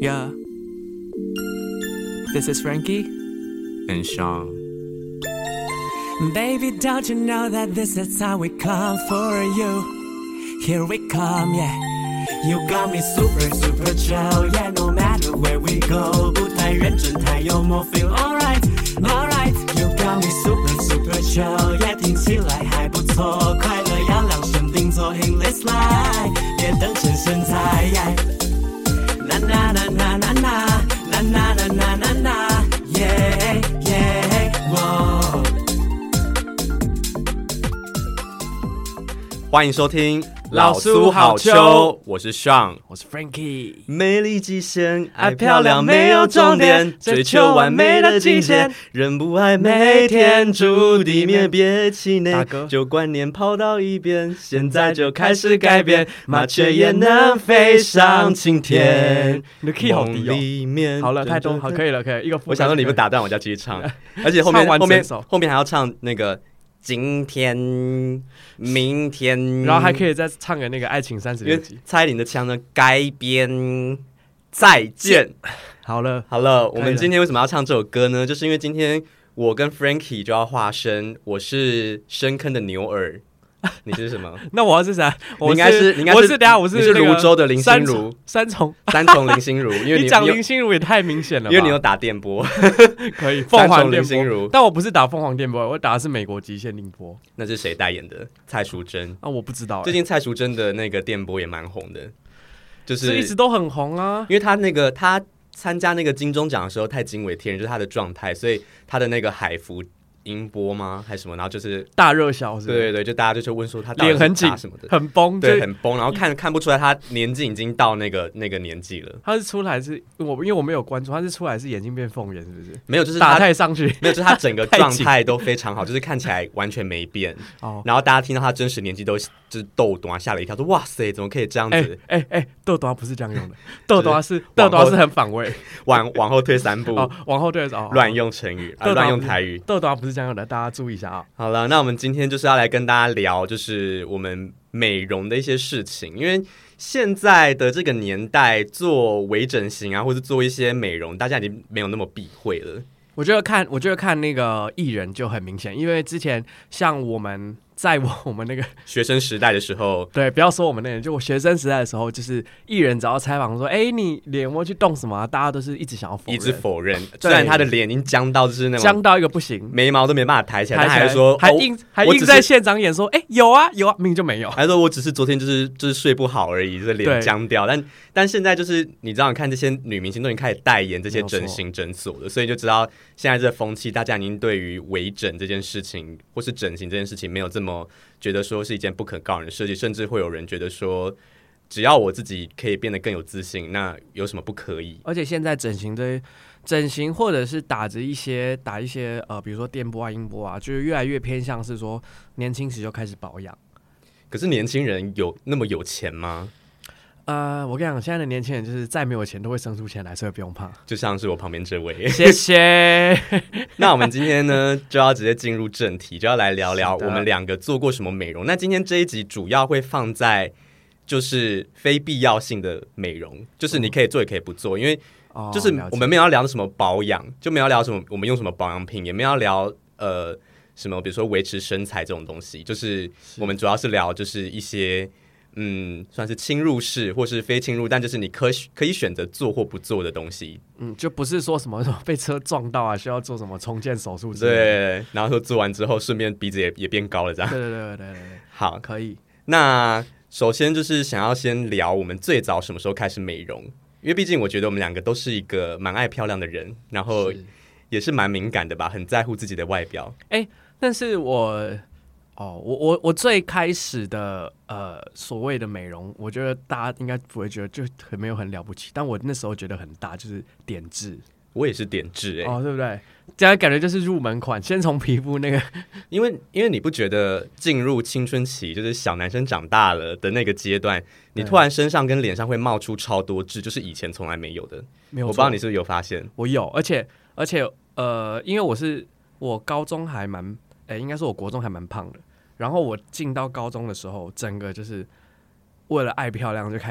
Yeah. This is Frankie and Sean. Baby, don't you know that this is how we come for you? Here we come, yeah. You got me super, super chill, yeah. No matter where we go, 不太认真，太幽默 ，feel alright, alright. You got me super, super chill, yeah. 听起来还不错，快乐要量身定做 ，in this life， 别等成身材。Na na na na na na na na na na na na, yeah yeah, whoa. 欢迎收听老苏好秋， 我是 Sean， 我是 Frankie。 美丽极限，爱漂亮没有终点，追求完美的境界，人不爱每天住地面，别气馁，旧观念抛到一边，现在就开始改变，麻雀也能飞上青天。 你的 key 好低哦。好了，太多，好，可以了，可以。一个我想说你们打断我就要继续唱，而且后面还要唱那个。今天、明天， 然后还可以再唱个那个《爱情36集》。 蔡依林的腔呢，改编再见。好了，我们今天为什么要唱这首歌呢？就是因为今天我跟 Frankie 就要化身，我是深坑的牛耳。你是什么？ 那我是谁？ 我是你是泸州的林心如， 三重林心如，因为你讲林心如也太明显了吧， 因为你有打电波， 可以凤凰林心如， 但我不是打凤凰电波，我打的是美国极限电波。 那是谁代言的？蔡淑臻啊，我不知道。 最近蔡淑臻的那个电波也蛮红的，就是一直都很红啊， 因为他参加那个金钟奖的时候太惊为天人，就是他的状态，所以他的那个海服。音波吗？还是什么？然后就是大热销，是不是？ 对对对，就大家就问说他脸很紧什么的，很崩， 对，很崩，然后看不出来他年纪已经到那个年纪了。 他是出来是因为我没有关注，他是出来是眼睛变凤眼，是不是？ 没有，就是打太上去， 没有，就是他整个状态都非常好，就是看起来完全没变。哦，然后大家听到他真实年纪都就是豆短吓了一跳，说哇塞，怎么可以这样子？ 豆短不是这样用的，豆短是很反胃， 往后退3步， 往后退乱用成语，乱用台语， 豆短不是这样用的，大家注意一下啊。 好了，那我们今天就是要来跟大家聊，就是我们美容的一些事情，因为现在的这个年代做微整形啊，或者做一些美容，大家已经没有那么避讳了。 我觉得看那个艺人就很明显，因为之前像我们在我们那个学生时代的时候， 对，不要说我们那人，就我学生时代的时候，就是艺人只要采访说，你脸摸去动什么大家都是一直想要否认，虽然他的脸已经僵到就是那种僵到一个不行， 眉毛都没办法抬起来，他还说还硬在现场演说，有啊，明明就没有， 还说我只是昨天就是睡不好而已，这脸僵掉，但现在就是你知道，你看这些女明星都已经开始代言这些整形诊所了，所以就知道现在这个风气，大家已经对于微整这件事情或是整形这件事情没有这么觉得说是一件不可告人的事情，甚至会有人觉得说，只要我自己可以变得更有自信，那有什么不可以？ 而且现在整形或者是打一些比如说电波啊、音波啊，就是越来越偏向是说年轻时就开始保养。 可是年轻人有那么有钱吗？ 我跟你讲，现在的年轻人就是再没有钱都会生出钱来，所以不用怕。 就像是我旁边这位， 谢谢。 那我们今天呢，就要直接进入正题，就要来聊聊我们两个做过什么美容。那今天这一集主要会放在就是非必要性的美容，就是你可以做也可以不做，因为就是我们没有要聊什么保养，就没有要聊什么我们用什么保养品，也没有要聊什么比如说维持身材这种东西，就是我们主要是聊就是一些。算是侵入式或是非侵入，但就是你可以选择做或不做的东西。 就不是说什么被车撞到啊，需要做什么重建手术之类的。 对，然后说做完之后，顺便鼻子也变高了，这样。 对。 好， 可以。 那首先就是想要先聊我们最早什么时候开始美容，因为毕竟我觉得我们两个都是一个蛮爱漂亮的人，然后也是蛮敏感的吧，很在乎自己的外表。 但是我最开始的所谓的美容，我觉得大家应该不会觉得就没有很了不起，但我那时候觉得很大，就是点痣。 我也是点痣对不对？这样感觉就是入门款，先从皮肤那个，因为你不觉得进入青春期，就是小男生长大了的那个阶段，你突然身上跟脸上会冒出超多痣，就是以前从来没有的。没有，我不知道你是不是有发现？ 我有，而且因为我高中还蛮，应该说我国中还蛮胖的。然后我进到高中的时候，整个就是为了爱漂亮就开始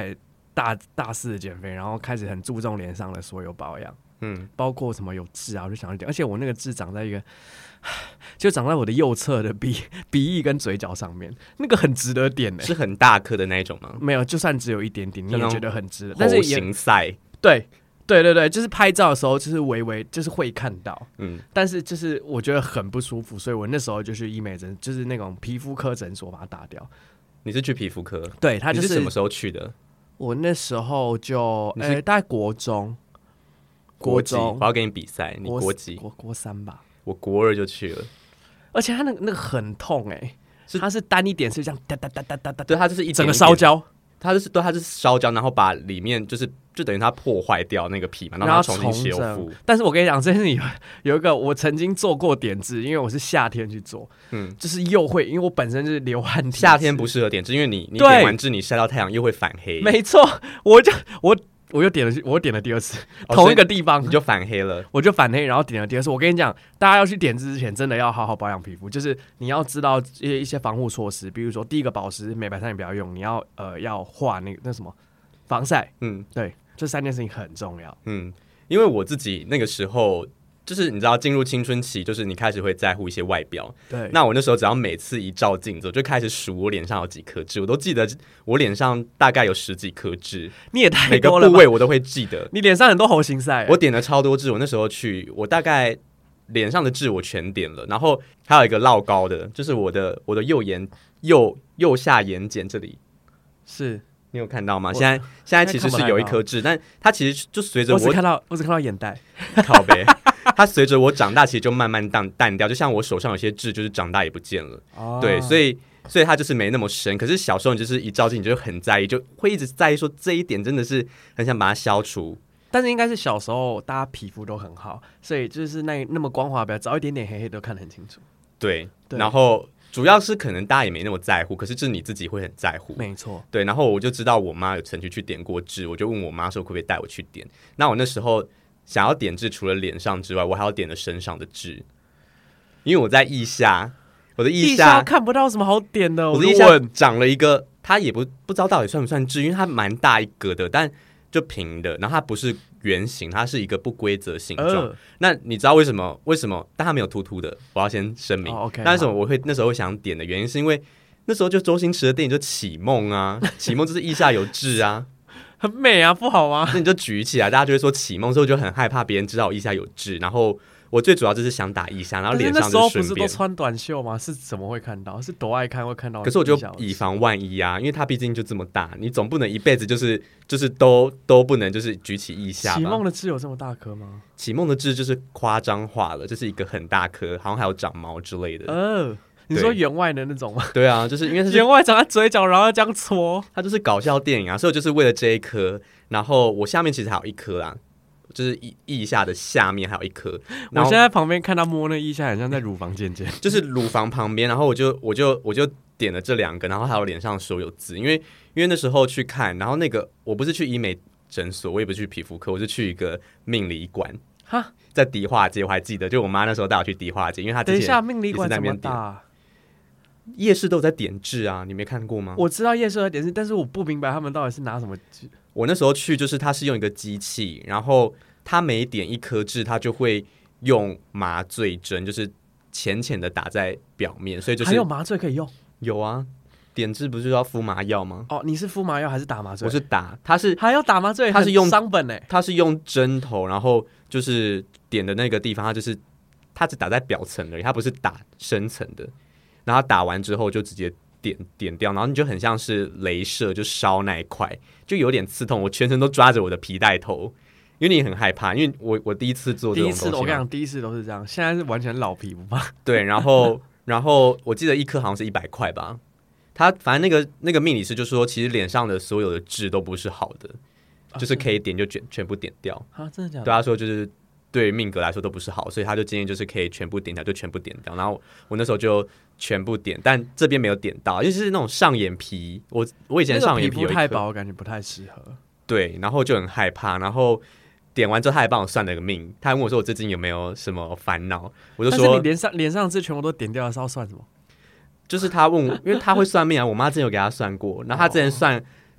大肆的减肥，然后开始很注重脸上的所有保养，包括什么有痣啊，我就想要点，而且我那个痣长在一个，就长在我的右侧的鼻翼跟嘴角上面，那个很值得点的， 是很大颗的那一种吗？ 没有，就算只有一点点，你也觉得很值得，但是也形赛， 对，就是拍照的时候就是微微就是会看到，但是就是我觉得很不舒服，所以我那时候就去医美诊，就是那种皮肤科诊所把它打掉。 你是去皮肤科？ 对，他就是你是什么时候去的？ 我那时候就大概国中，我要跟你比赛，你国几？ 国3吧。 我国2就去了， 而且他那个很痛它是单一点是这样哒哒哒哒哒哒， 对，它就是一点一点整个烧焦。 它是烧焦，然后把里面就等于它破坏掉那个皮嘛，然后它重新修复。 但是我跟你讲，这件事有一个我曾经做过点痣，因为我是夏天去做，就是又会，因为我本身就是流汗体质， 夏天不适合点痣，因为你点完痣你晒到太阳又会反黑。 没错，我又点了第2次，同一个地方你就反黑了， 我就反黑，然后点了第2次。我跟你讲，大家要去点痣之前，真的要好好保养皮肤，就是你要知道一些防护措施，比如说第一个保湿，美白餐也不要用，你要画那什么防晒，对，这3件事情很重要， 因为我自己那个时候。就是你知道进入青春期，就是你开始会在乎一些外表。 对， 那我那时候只要每次一照镜子，我就开始数我脸上有几颗痣，我都记得我脸上大概有10几颗痣。 你也太多了吧， 每个部位我都会记得。 你脸上很多猴形赛， 我点了超多痣。我那时候去，我大概脸上的痣我全点了，然后还有一个落高的，就是我的右下眼睑这里是。 你有看到吗？现在其实是有一颗痣，但它其实就随着我只看到眼袋， 靠北。它随着我长大，其实就慢慢淡掉，就像我手上有些痣，就是长大也不见了。对，所以它就是没那么深。可是小时候你就是一照镜，你就很在意，就会一直在意说这一点真的是很想把它消除。 但是应该是小时候大家皮肤都很好，所以就是那么光滑，不要早一点点黑黑都看得很清楚。 对，然后。主要是可能大家也没那么在乎，可是就是你自己会很在乎， 没错。对， 然后我就知道我妈有曾经去点过痣，我就问我妈说可不可以带我去点。那我那时候想要点痣，除了脸上之外，我还要点了身上的痣，因为我在腋下，我的腋下看不到什么好点的。 我的腋下长了一个，它也不知道到底算不算痣，因为它蛮大一个的，但就平的，然后它不是圆形，它是一个不规则形状。那你知道为什么？但它没有凸凸的，我要先声明。 Okay, 但为什么我会那时候会想点的原因，是因为那时候就周星驰的电影就《启梦》啊，《启梦》就是腋下有痣啊， 很美啊，不好吗？ 那你就举起来，大家就会说《启梦》，所以我就很害怕别人知道我腋下有痣，然后。我最主要就是想打腋下，然后脸上就顺便。 那时候不是都穿短袖吗？是怎么会看到？是多爱看会看到？ 可是我就以防万一啊，因为它毕竟就这么大，你总不能一辈子就是都不能就是举起腋下吧。 启梦的痣有这么大颗吗？ 启梦的痣就是夸张化了，就是一个很大颗，好像还有长毛之类的。 你说员外的那种吗？ 对啊，就是因为它是员外长在嘴角，然后要这样搓， 它就是搞笑电影啊，所以我就是为了这一颗，然后我下面其实还有一颗啦。就是腋下的下面还有一颗， 我现在旁边看他摸那腋下，很像在乳房尖尖， 就是乳房旁边。然后我就点了这2个，然后还有脸上所有痣，因为那时候去看，然后那个我不是去医美诊所，我也不是去皮肤科，我是去一个命理馆，在迪化街，我还记得，就我妈那时候带我去迪化街，因为她之前等一下命理馆怎么大？ 夜市都有在点痣啊，你没看过吗？ 我知道夜市有点痣，但是我不明白他们到底是拿什么痣。 我那时候去，就是他是用一个机器，然后他每点一颗痣，他就会用麻醉针，就是浅浅的打在表面，所以就是还有麻醉可以用。 有啊，点痣不是要敷麻药吗？ 你是敷麻药还是打麻醉？ 我是打，他是还要打麻醉， 他是用伤本欸， 他是用针头，然后就是点的那个地方，他只打在表层而已，他不是打深层的。然后打完之后就直接点掉，然后你就很像是雷射，就烧那一块，就有点刺痛。我全程都抓着我的皮带头，因为你很害怕，因为我第一次做这种东西， 我跟你讲，第一次都是这样，现在是完全老皮不怕。 对，然后我记得一颗好像是100块吧。他反正那个命理师就说，其实脸上的所有的痣都不是好的，就是可以点就全部点掉啊？真的假的？ 对他说就是对命格来说都不是好，所以他就建议就是可以全部点掉就全部点掉。然后我那时候就全部点，但这边没有点到，就是那种上眼皮，我以前上眼皮有一颗太薄，感觉不太适合。 对，然后就很害怕，然后点完之后他还帮我算了个命，他还问我说我最近有没有什么烦恼，我就说但是你脸上的痣全部都点掉了，是要算什么？ 就是他问我，因为他会算命啊，我妈之前有给他算过，然后他之前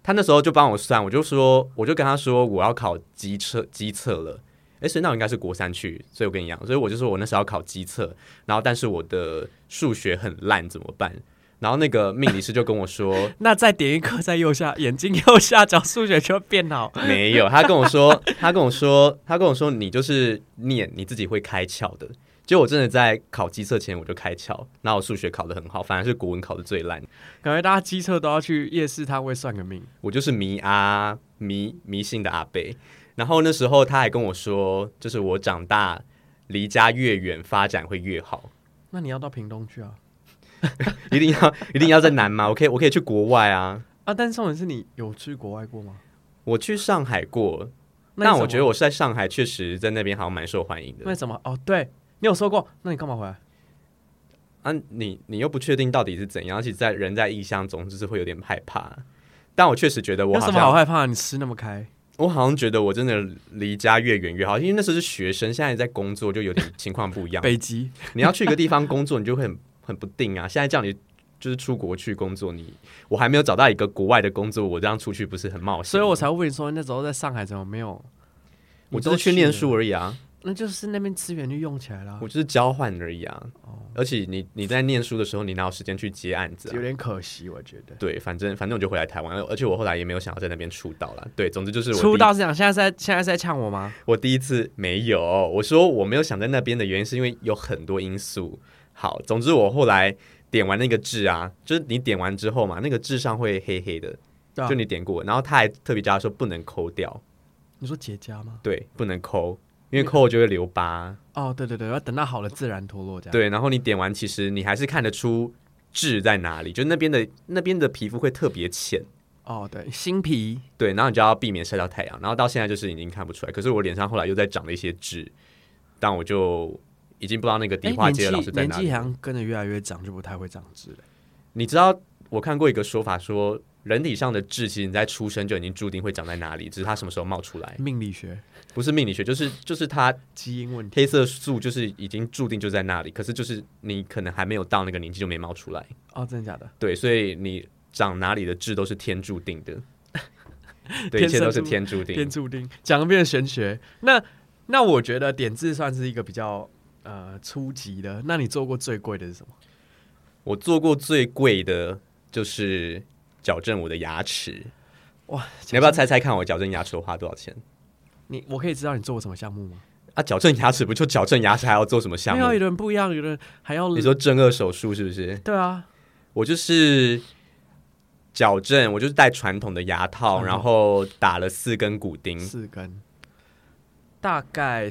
他那时候就帮我算，我就跟他说我要考机测了。所以那我应该是国3去，所以我跟你讲，所以我就说我那时候要考机测，然后但是我的数学很烂怎么办？然后那个命理师就跟我说， 那再点一颗在右下眼睛右下角，数学就会变好。 没有，他跟我说，你就是念你自己会开窍的。结果我真的在考机测前我就开窍，然后我数学考得很好，反而是国文考得最烂。 感觉大家机测都要去夜市摊位算个命。 我就是迷信的阿伯。然后那时候他还跟我说，就是我长大离家越远，发展会越好。 那你要到屏东去啊？ 一定要在南吗？我可以去国外啊！ 但是重点是你有去国外过吗？ 我去上海过，但我觉得我是在上海确实在那边好像蛮受欢迎的。 为什么？对你有说过，那你干嘛回来？ 你又不确定到底是怎样，而且人在异乡总是会有点害怕。但我确实觉得我好像有什么好害怕？你吃那么开。 我好像觉得我真的离家越远越好，因为那时候是学生，现在在工作就有点情况不一样。 北极， 你要去一个地方工作，你就会很不定啊。现在叫你就是出国去工作，我还没有找到一个国外的工作，我这样出去不是很冒险？ 所以我才问你说，那时候在上海怎么没有？ 我只是去念书而已啊。 那就是那边资源就用起来了。 我就是交换而已啊。而且你在念书的时候，你哪有时间去接案子啊？ 有点可惜，我觉得。 对，反正我就回来台湾，而且我后来也没有想要在那边出道啦。对，总之就是出道是讲现在是在呛我吗？ 我第一次没有，我说我没有想在那边的原因是因为有很多因素。好，总之我后来点完那个痣啊，就是你点完之后嘛，那个痣上会黑黑的，就你点过，然后他还特别加说不能抠掉。 你说结痂吗？ 对，不能抠。因为抠就会留疤。 对，要等到好了自然脱落这样。 对，然后你点完，其实你还是看得出痣在哪里，就那边的皮肤会特别浅。 对，新皮。 对，然后你就要避免晒到太阳，然后到现在就是已经看不出来。可是我脸上后来又在长了一些痣，但我就已经不知道那个迪化街的老师在哪里。 年纪好像跟着越来越长，就不太会长痣了。 你知道我看过一个说法说，人体上的痣其实你在出生就已经注定会长在哪里，只是它什么时候冒出来。 命理学不是命理学，就是它基因问题， 黑色素就是已经注定就在那里，可是就是你可能还没有到那个年纪就没冒出来。 真的假的？ 对，所以你长哪里的痣都是天注定的。对，一切都是天注定。 天注定，讲的变成玄学。那我觉得点痣算是一个比较初级的。那你做过最贵的是什么？ 我做过最贵的就是矫正我的牙齿。哇，你要不要猜猜看我矫正牙齿我花多少钱？ 我可以知道你做过什么项目吗？ 矫正牙齿不就矫正牙齿，还要做什么项目？ 没有，有的人不一样，有的人还要。 你说正颌手术是不是？ 对啊， 我就是矫正，我就是戴传统的牙套，然后打了4根骨钉 ，4根，大概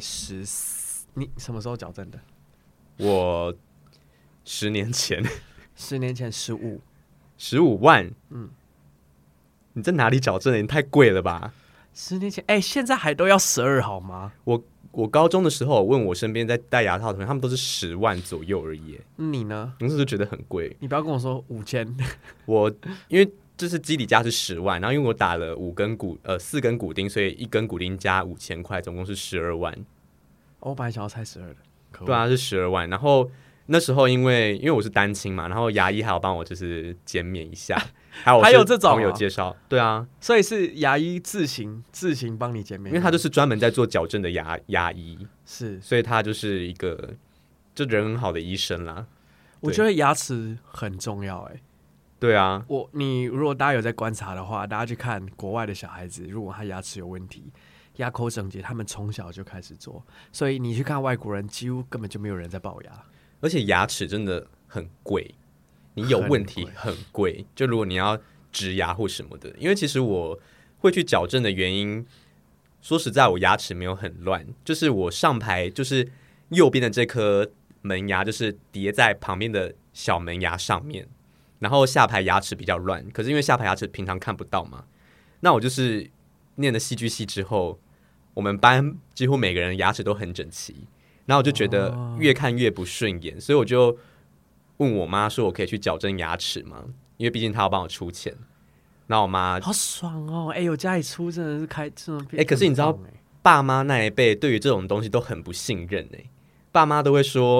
14。你什么时候矫正的？ 我10年前。 10年前 15万。你在哪里矫正的？你太贵了吧 ！10年前，现在还都要12好吗？ 我高中的时候，我问我身边在戴牙套的同学，他们都是10万左右而已。 你呢？ 你是不是觉得很贵？ 你不要跟我说5000。 因为就是基底价是10万，然后因为我打了4根骨钉，所以1根骨钉加5000块，总共是12万。 我本来想要猜12的。 对啊，是12万。然后那时候因为我是单亲嘛，然后牙医还有帮我就是减免一下。还有这种朋友介绍，对啊， 所以是牙医自行帮你减免， 因为他就是专门在做矫正的牙医， 是， 所以他就是一个就人很好的医生啦。 我觉得牙齿很重要， 对啊， 你如果大家有在观察的话，大家去看国外的小孩子，如果他牙齿有问题，牙口整洁，他们从小就开始做，所以你去看外国人，几乎根本就没有人在龅牙， 而且牙齿真的很贵。你有问题很贵，就如果你要植牙或什么的，因为其实我会去矫正的原因，说实在，我牙齿没有很乱，就是我上排就是右边的这颗门牙就是叠在旁边的小门牙上面，然后下排牙齿比较乱，可是因为下排牙齿平常看不到嘛，那我就是念了戏剧系之后，我们班几乎每个人牙齿都很整齐，然后我就觉得越看越不顺眼，所以我就问我妈说我可以去矫正牙齿吗？因为毕竟她要帮我出钱。那我妈好爽哦！有家里出真的是开这种可是你知道爸妈那一辈对于这种东西都很不信任爸妈都会说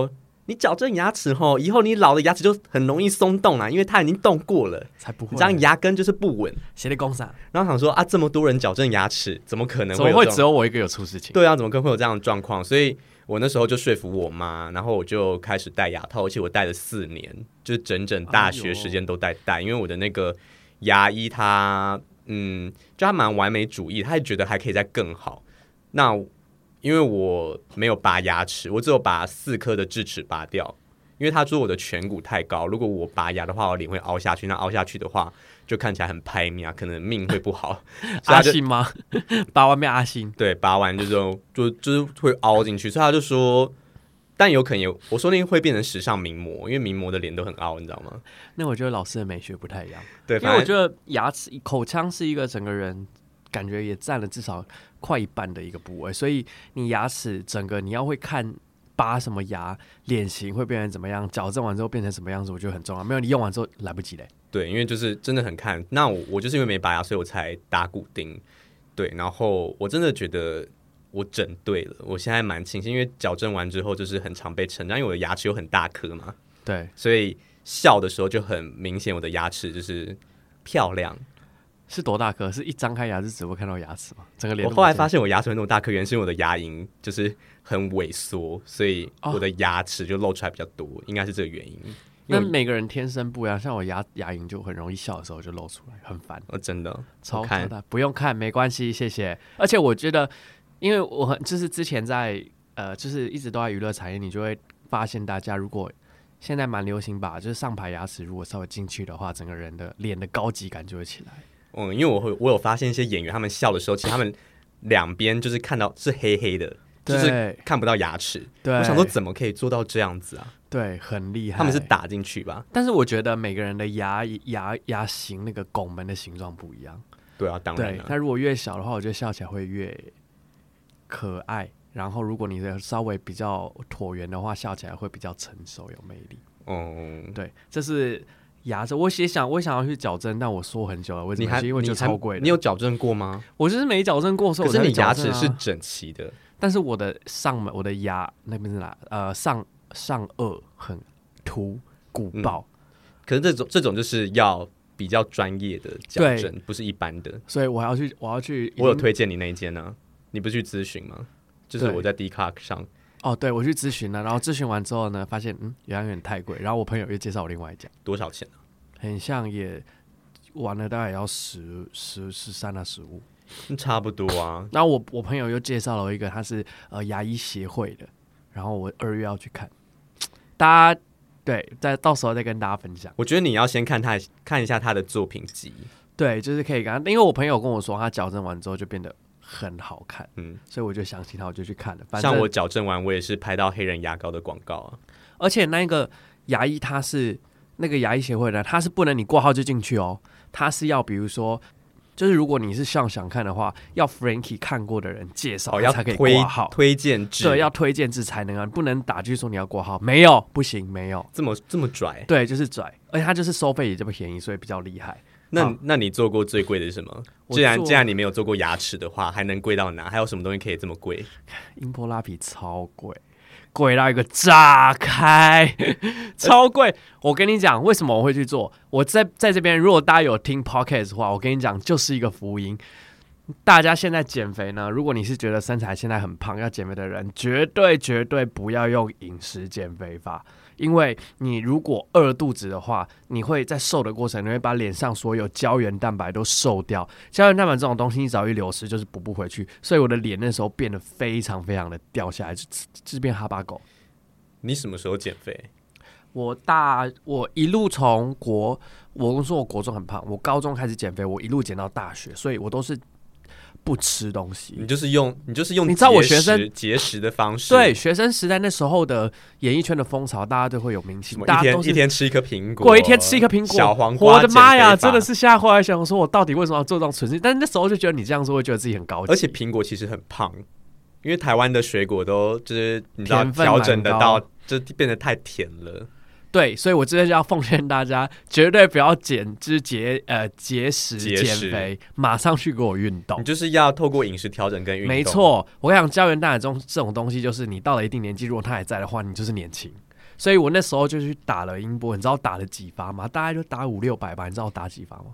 你矫正牙齿吼，以后你老的牙齿就很容易松动啦，因为它已经动过了， 才不会， 你这样牙根就是不稳。 谁在工厂？ 然后想说啊，这么多人矫正牙齿，怎么可能怎么会只有我一个有出事情？ 对啊，怎么可能会有这样的状况？所以我那时候就说服我妈，然后我就开始戴牙套，而且我戴了4年，就是整整大学时间都戴，因为我的那个牙医他就他蛮完美主义，他也觉得还可以再更好。那因为我没有拔牙齿，我只有把4颗的智齿拔掉，因为他说我的颧骨太高，如果我拔牙的话，我脸会凹下去，那凹下去的话就看起来很拍命啊，可能命会不好。 阿信吗？拔完变阿信？ 对，拔完就是会凹进去，所以他就说，但有可能我说不定会变成时尚名模，因为名模的脸都很凹，你知道吗？ 那我觉得老师的美学不太一样， 对， 因为我觉得牙齿口腔是一个整个人感觉也占了至少快一半的一个部位，所以你牙齿整个你要会看拔什么牙，脸型会变成怎么样，矫正完之后变成什么样子，我觉得很重要。没有你用完之后来不及嘞。 对，因为就是真的很看。那我就是因为没拔牙，所以我才打骨钉。对，然后我真的觉得我整对了，我现在蛮庆幸，因为矫正完之后就是很常被称赞，因为我的牙齿有很大颗嘛， 对， 所以笑的时候就很明显，我的牙齿就是漂亮。 是多大颗？是一张开牙齿只会看到牙齿吗？整个脸？ 我后来发现我牙齿那么大颗，原来是因为我的牙龈就是很萎缩，所以我的牙齿就露出来比较多，应该是这个原因。 那每个人天生不一样，像我牙龈就很容易笑的时候就露出来，很烦。 真的超大，不用看，没关系，谢谢。而且我觉得，因为我就是之前在就是一直都在娱乐产业，你就会发现大家如果现在蛮流行把就是上排牙齿如果稍微进去的话，整个人的脸的高级感就会起来。 因为我有发现一些演员他们笑的时候，其实他们两边就是看到是黑黑的，就是看不到牙齿。对，我想说怎么可以做到这样子啊？ 对，很厉害。 他们是打进去吧？ 但是我觉得每个人的牙型那个拱门的形状不一样。 对啊，当然了。 它如果越小的话，我觉得笑起来会越可爱。然后如果你的稍微比较椭圆的话，笑起来会比较成熟有魅力。对，这是牙齿。我也想要去矫正，但我说很久了，为什么？因为就超贵的。 你有矫正过吗？ 我就是没矫正过，所以可是你牙齿是整齐的， 但是我的我的牙那边是哪？上颚很凸鼓爆。 可是这种就是要比较专业的矫正，不是一般的。 所以我要去。我有推荐你那一间啊，你不是去咨询吗？就是我在 Dcard 上。 对，我去咨询了，然后咨询完之后呢，发现原来有点太贵，然后我朋友又介绍我另外一家。 多少钱啊？ 很像也玩了大概也要13到15， 差不多啊。 然后我朋友又介绍了一个，他是牙医协会的，然后我2月要去看，大家对，到时候再跟大家分享。 我觉得你要先看一下他的作品集， 对，就是可以看，因为我朋友跟我说，他矫正完之后就变得很好看，所以我就相信他，我就去看了。反正像我矫正完，我也是拍到黑人牙膏的广告啊。 而且那个牙医他是那个牙医协会的，他是不能你挂号就进去哦，他是要比如说，就是如果你是想看的话，要 Frankie 看过的人介绍， 要才可以挂号， 推荐制， 对，要推荐制才能啊，不能打句说你要挂号，没有，不行，没有， 这么拽， 对，就是拽，而且他就是收费也这么便宜，所以比较厉害。 那你做过最贵的是什么？既然你没有做过牙齿的话，还能贵到哪？还有什么东西可以这么贵？ 音波拉皮超贵，贵到一个炸开，超贵。我跟你讲，为什么我会去做？我在这边，如果大家有听 podcast 的话，我跟你讲，就是一个福音。大家现在减肥呢，如果你是觉得身材现在很胖要减肥的人，绝对不要用饮食减肥法。因为你如果饿肚子的话，你会在瘦的过程，你会把脸上所有胶原蛋白都瘦掉。胶原蛋白这种东西，你只要一流失，就是补不回去。所以我的脸那时候变得非常的掉下来，就是变哈巴狗。 你什么时候减肥？ 我一路从我说我国中很胖，我高中开始减肥，我一路减到大学，所以我都是不吃东西。 你就是用你知道我学生节食的方式。 对，学生时代那时候的演艺圈的风潮，大家都会有明星，大家都一天吃一颗苹果， 我一天吃一颗苹果， 小黄瓜。 我的妈呀，真的是现在后来想说，我到底为什么要做这种蠢事？但是那时候就觉得你这样做会觉得自己很高级。 而且苹果其实很胖，因为台湾的水果都就是你知道调整得到，就变得太甜了。 对，所以我这边就要奉劝大家，绝对不要就是节食减肥，马上去给我运动。 你就是要透过饮食调整跟运动。 没错，我跟你讲，胶原蛋白这种东西，就是你到了一定年纪，如果它还在的话，你就是年轻。 所以我那时候就去打了音波，你知道打了几发吗？大概就打500-600吧，你知道我打几发吗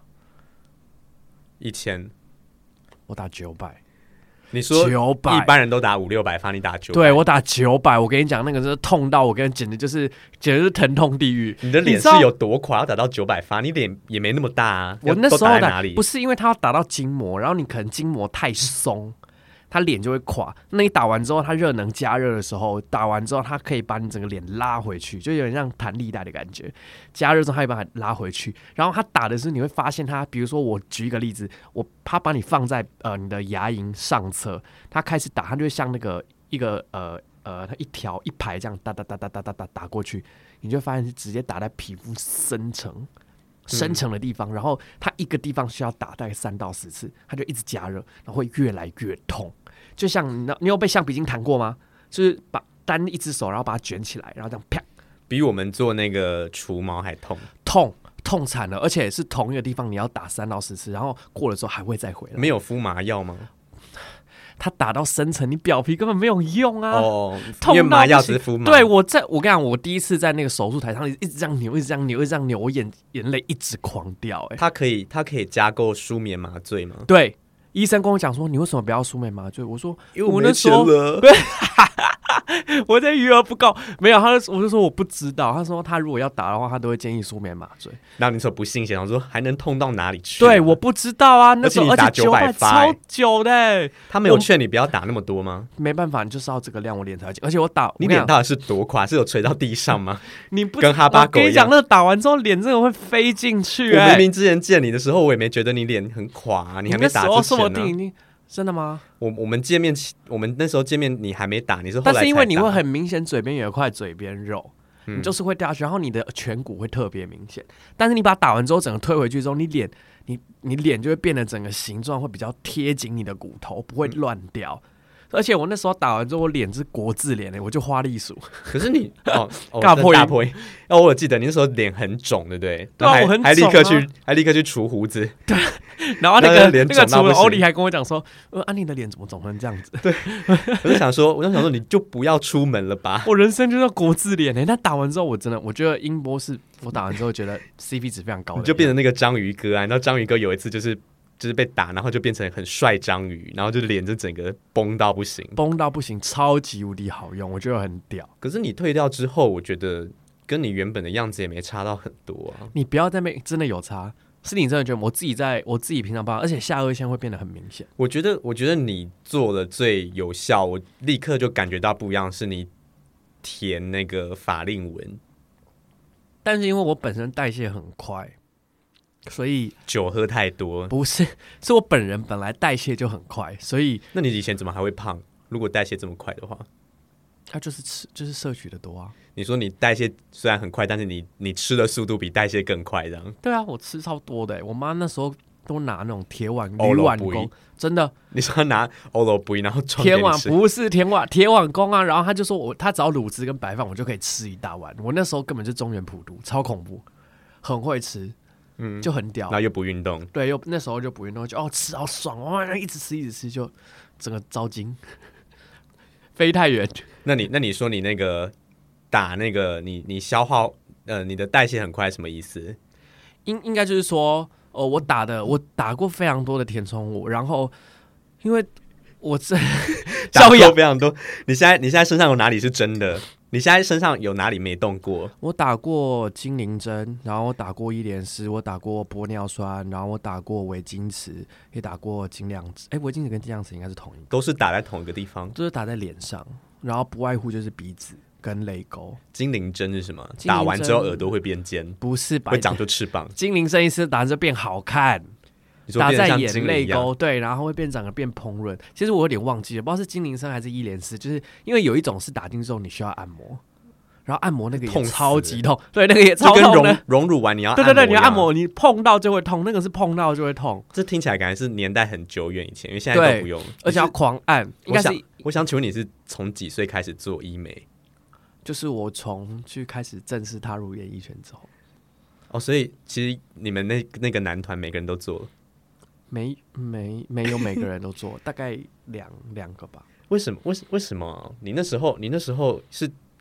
？1000， 我打900。 你说 900， 一般人都打500-600发，你打900？ 对，我打900，我跟你讲，那个真是痛到我跟简直就是疼痛地狱。 你的脸是有多垮？要打到900发，你脸也没那么大啊。 我那时候打在哪里？ 不是因为他要打到筋膜，然后你可能筋膜太松。他脸就会垮，那你打完之后，他热能加热的时候，打完之后，他可以把你整个脸拉回去，就有点像弹力带的感觉。加热之后，他会把它拉回去。然后他打的时候，你会发现他，比如说我举一个例子，他把你放在你的牙龈上侧，他开始打，他就会像那个他一排这样打过去，你就会发现是直接打在皮肤深层的地方，然后它一个地方需要打大概3到10次，它就一直加热，然后会越来越痛。就像你有被橡皮筋弹过吗？就是把单一只手，然后把它卷起来，然后这样啪， 比我们做那个除毛还痛， 痛惨了，而且是同一个地方，你要打3到10次，然后过了之后还会再回来。 没有敷麻药吗？ 它打到深层，你表皮根本没有用啊！ 哦， 痛到因为麻药只是敷麻。 对，我跟你讲，我第一次在那个手术台上一直这样扭，一直这样扭，一直这样扭，我眼泪一直狂掉。 它可以加购舒眠麻醉吗？ 对，医生跟我讲说，你为什么不要舒眠麻醉？我说， 因为我没钱了。 我在余额不够，没有，我就说我不知道。他说他如果要打的话，他都会建议舒眠麻醉。 然后你说不信邪，我说还能痛到哪里去？ 对，我不知道啊。那时候而且你打900发， 超久的。 他没有劝你不要打那么多吗？ 没办法，你就是要这个量，我脸才而且我打， 你脸到底是多垮？是有垂到地上吗？ 你不跟哈巴狗一样。 我跟你讲，那打完之后脸真的会飞进去。 我明明之前见你的时候，我也没觉得你脸很垮，你还没打之前呢。 真的吗？ 我们见面，我们那时候见面，你还没打，你是后来才打。 但是因为你会很明显嘴边有一块嘴边肉，你就是会掉下去，然后你的颧骨会特别明显。但是你把它打完之后，整个推回去之后，你脸就会变得整个形状会比较贴紧你的骨头，不会乱掉。而且我那时候打完之后，我脸是国字脸我就花栗鼠。 可是你大破音我记得你那时候脸很肿，对不对？ 对啊，我很肿啊， 还立刻去除胡子。 对，然后那个除了欧里还跟我讲说，你的脸怎么肿成这样子？ 对，我就想说，你就不要出门了吧。 我人生就叫国字脸但打完之后，我觉得音波是我打完之后觉得 CP 值非常高的， 你就变成那个章鱼哥啊。然后章鱼哥有一次就是被打，然后就变成很帅章鱼，然后就脸就整个崩到不行， 超级无敌好用，我觉得很屌。 可是你退掉之后，我觉得跟你原本的样子也没差到很多啊。 你不要在那真的有差，是你真的觉得我自己平常帮，而且下颚线会变得很明显。 我觉得你做的最有效，我立刻就感觉到不一样，是你填那个法令纹。 但是因为我本身代谢很快。所以酒喝太多不是，是我本人本来代谢就很快，所以那你以前怎么还会胖？如果代谢这么快的话， 他就是摄取的多啊。 你说你代谢虽然很快，但是你吃的速度比代谢更快，这样？ 对啊，我吃超多的。我妈那时候都拿那种铁碗铝碗公，真的。 你说她拿欧罗布，然后装铁碗不是铁碗公啊，然后他就说他只要卤汁跟白饭，我就可以吃一大碗。我那时候根本就中原普渡，超恐怖，很会吃。就很屌， 然后又不运动， 对，那时候就不运动，就吃好爽一直吃，就整个招筋，飞太远。 那你说你那个打那个你消耗你的代谢很快，什么意思？ 应该就是说，我打过非常多的填充物，然后因为我打过非常多，你现在身上有哪里是真的？你现在身上有哪里没动过？ 我打过精灵针，然后我打过伊莲丝，我打过玻尿酸，然后我打过维金池，也打过精量子。维金池跟精量子应该是同一个， 都是打在同一个地方， 就是打在脸上，然后不外乎就是鼻子跟泪沟。 精灵针是什么？打完之后耳朵会变尖？ 不是， 会长出翅膀。 精灵针意思打完之后变好看。打在眼泪沟，对，然后会整个变蓬润。其实我有点忘记了，不知道是精灵参还是伊莲丝，就是因为有一种是打进之后你需要按摩，然后按摩那个也超级痛，对，那个也超痛的。 就跟溶乳完你要按摩， 对，你要按摩，你碰到就会痛，那个是碰到就会痛。 这听起来感觉是年代很久远以前，因为现在都不用， 而且要狂按。应该是我想请问你是从几岁开始做医美？ 就是我从去开始正式踏入演艺圈之后。 所以其实你们那个男团每个人都做了。 没有每个人都做，大概两个吧。 为什么？你那时候是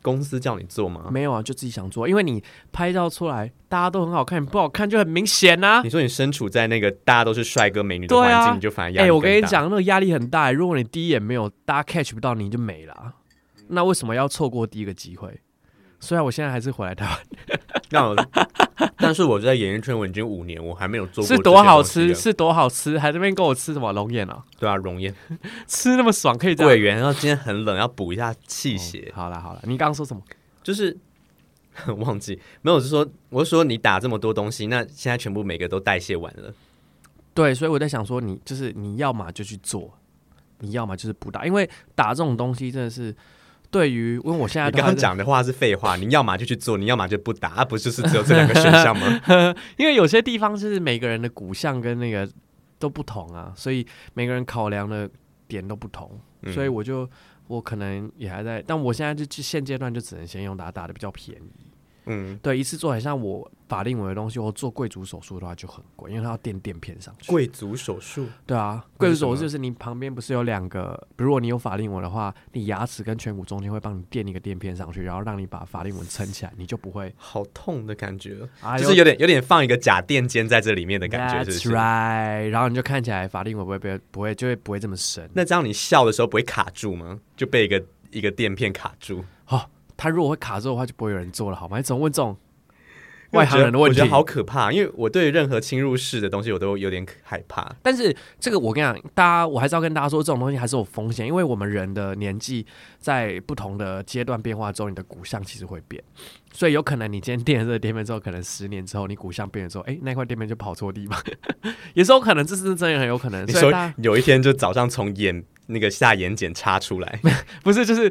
公司叫你做吗？ 没有啊，就自己想做，因为你拍照出来大家都很好看，你不好看就很明显啊。 你说你身处在那个大家都是帅哥美女的环境，你就反而压力更大。 我跟你讲，那个压力很大。如果你第一眼没有大家 catch 不到你，就没了。那为什么要错过第一个机会？虽然我现在还是回来台湾， 但是我在演艺圈我已经5年，我还没有做过。 是多好吃，是多好吃，还在那边跟我吃什么龙眼啊？ 对啊，龙眼吃那么爽，可以这样。 桂圆，然后今天很冷，要补一下气血。 好了，你刚刚说什么？ 就是忘记没有，我是说你打这么多东西，那现在全部每个都代谢完了。 对，所以我在想说，你要嘛就去做，你要嘛就是不打，因为打这种东西真的是。对于，因为我现在你刚刚讲的话是废话，你要嘛就去做，你要嘛就不打，不就是只有这2个选项吗？ 因为有些地方就是每个人的骨相跟那个都不同啊，所以每个人考量的点都不同，所以我可能也还在，但我现在就现阶段就只能先用打的比较便宜。对，一次做很像我法令纹的东西，我做贵族手术的话就很贵，因为它要垫片上去。 贵族手术？对啊，贵族手术就是你旁边不是有2个，比如果你有法令纹的话，你牙齿跟颧骨中间会帮你垫一个垫片上去，然后让你把法令纹撑起来，你就不会好痛的感觉，就是有点放一个假垫肩在这里面的感觉，是不是？ That's right， 然后你就看起来法令纹不会这么深。 那这样你笑的时候不会卡住吗？就被一个垫片卡住？ 他如果会卡住的话，就不会有人做了，好吗？你怎么问这种外行人的问题？ 我觉得好可怕，因为我对任何侵入式的东西我都有点害怕。 但是这个我跟你讲，我还是要跟大家说，这种东西还是有风险，因为我们人的年纪在不同的阶段变化之后，你的骨相其实会变，所以有可能你今天垫了这个垫片之后，可能10年之后你骨相变了之后，那块垫片就跑错地方，也是有可能，这是真的很有可能。 你说有一天就早上从那个下眼睑插出来， 不是，就是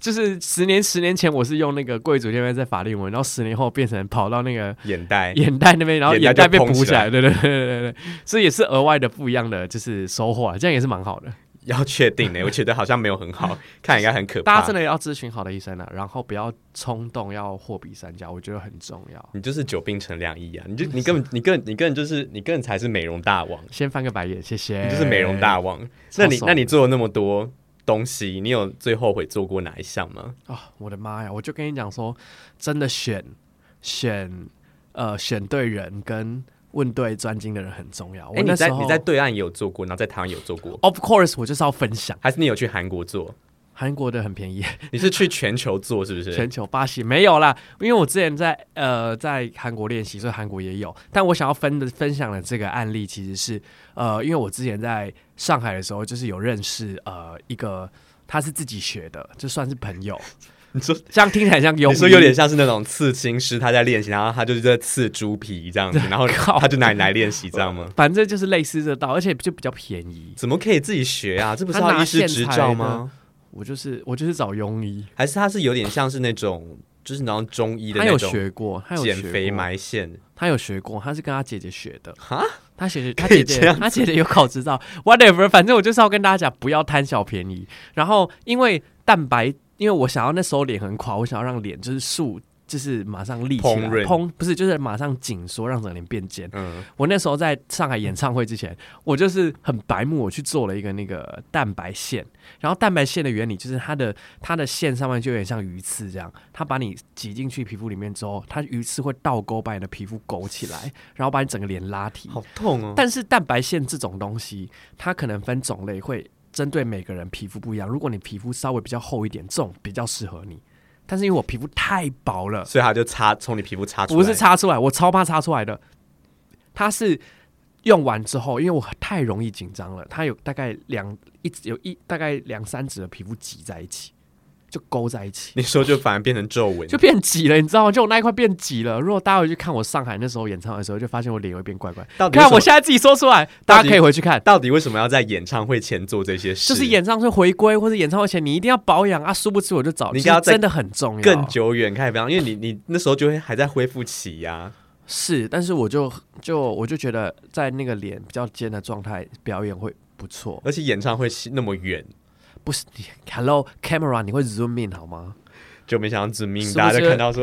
10年前我是用那个贵族垫片在法令纹，然后10年后变成跑到那个眼袋那边，然后眼袋被补起来，对，所以也是额外的不一样的就是收获，这样也是蛮好的。 要确定我觉得好像没有很好，看应该很可怕。 大家真的要咨询好的医生啊，然后不要冲动，要货比三家，我觉得很重要。 你就是久病成良医啊！你根本才是美容大王。 先翻个白眼，谢谢。 你就是美容大王。那你做了那么多东西，你有最后悔做过哪一项吗？ 我的妈呀！我就跟你讲说，真的选对人跟问对专精的人很重要。你在对岸也有做过，然后在台湾也有做过。 Of course， 我就是要分享。 还是你有去韩国做？ 韩国的很便宜。 你是去全球做是不是？ 全球巴西没有啦，因为我之前在韩国练习，所以韩国也有。但我想要分享的这个案例，其实是因为我之前在上海的时候，就是有认识一个他是自己学的，就算是朋友。 你说这样听起来像庸医， 你说有点像是那种刺青师，他在练习，然后他就是在刺猪皮这样子，然后他就拿你来练习，这样吗？ 反正就是类似这道，而且就比较便宜。 怎么可以自己学啊？这不是要医师执照吗？ 我就是找庸医， 还是他是有点像是那种就是那种中医的那种， 他有学过减肥埋线， 他有学过，他是跟他姐姐学的哈。 他姐姐有考执照 ，whatever， 反正我就是要跟大家讲，不要贪小便宜。然后因为蛋白。因为我想要那时候脸很垮，我想要让脸就是马上立起来，不是就是马上紧缩，让整个脸变尖。我那时候在上海演唱会之前，我就是很白目，我去做了一个那个蛋白线。然后蛋白线的原理就是它的线上面就有点像鱼刺这样，它把你挤进去皮肤里面之后，它鱼刺会倒钩把你的皮肤勾起来，然后把你整个脸拉提。 好痛哦！ 但是蛋白线这种东西，它可能分种类会。针对每个人皮肤不一样，如果你皮肤稍微比较厚一点，这种比较适合你。但是因为我皮肤太薄了， 所以它就从你皮肤插出来。 不是插出来，我超怕插出来的。它是用完之后，因为我太容易紧张了，它有大概大概2-3指的皮肤挤在一起。就勾在一起， 你说就反而变成皱纹， 就变挤了，你知道吗？就我那一块变挤了。如果大家回去看我上海那时候演唱的时候，就发现我脸会变怪怪。看我现在自己说出来，大家可以回去看。 到底为什么要在演唱会前做这些事？ 就是演唱会回归或者演唱会前，你一定要保养啊！殊不知我就早， 你要真的很重要， 更久远开始保养，因为你那时候就会还在恢复期呀。 是，但是我就觉得在那个脸比较尖的状态表演会不错， 而且演唱会那么远。 不是 ，Hello camera， 你会 zoom in 好吗？ 就没想到 zoom in， 大家就看到说，